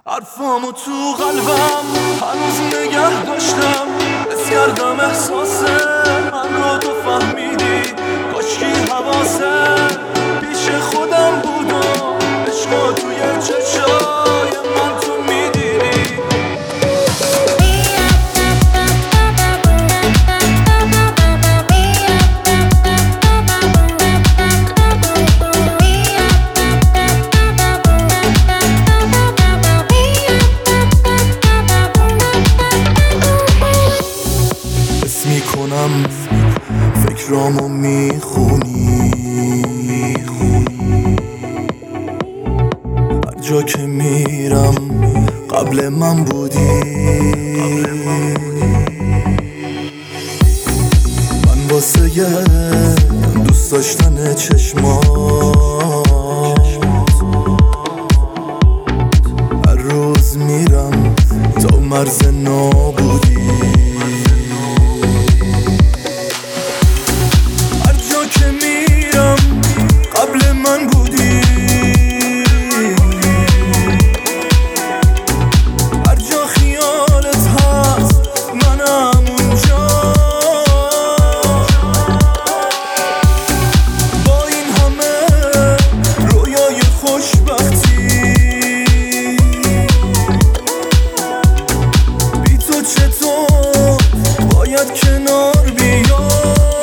حرفامو تو قلبم هنوز نگه داشتم، حس کردم احساس من رو تو فهمیدی. کاشکی حواست پیش خودم بودم، عشقا توی چشای من تو میدیدی. میکنم فکرامو میخونی، هر جا که میرم قبل من بودی. من واسه دوست داشتن چشمات هر روز میرم تا مرز نابودی. قبل من بودی، هر جا خیالت هست منم اونجا. با این همه رویای خوشبختی، بی تو چطور باید کنار بیام.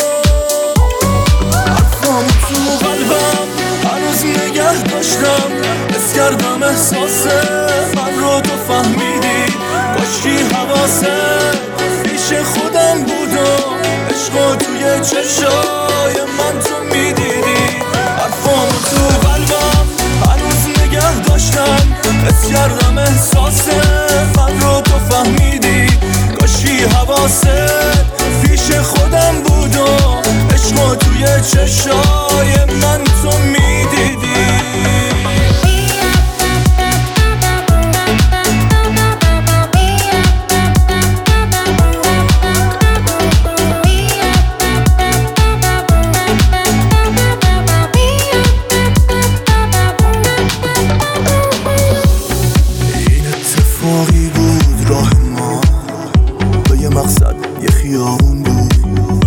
حس کردم احساس من رو تو فهمیدی. کاشکی حواست پیش خودم بودم، عشقا توی چشای من تو میدیدی. حرفامو تو قلبم هنوز نگه داشتم، حس کردم احساس من رو تو فهمیدی. کاشکی حواست پیش خودم بودم، عشقا توی چشای من تو میدیدی. بود راه ما به یه مقصد، یه خیابون بود.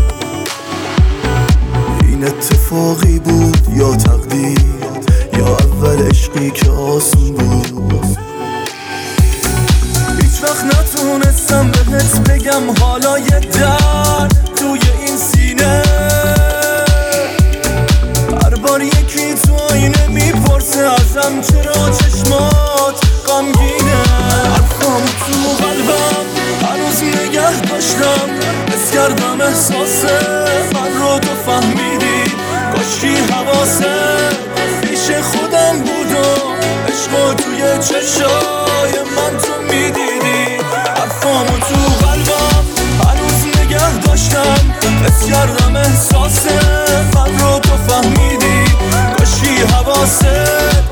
این اتفاقی بود یا تقدیر، یا اول عشقی که آسون بود. هیچ وقت نتونستم بهت بگم حالا یه درد توی این سینه. هر بار یکی تو آینه میپرسه ازم چرا چشمات غمگینه. حرفام تو قلبم هنوز نگه داشتم، حس کردم احساس من رو تو فهمیدی. کاشکی حواست پیش خودم بودم، عشقا توی چشای من تو میدیدی. حرفامو تو قلبم هنوز نگه داشتم، حس کردم احساس من رو تو فهمیدی. کاشکی حواست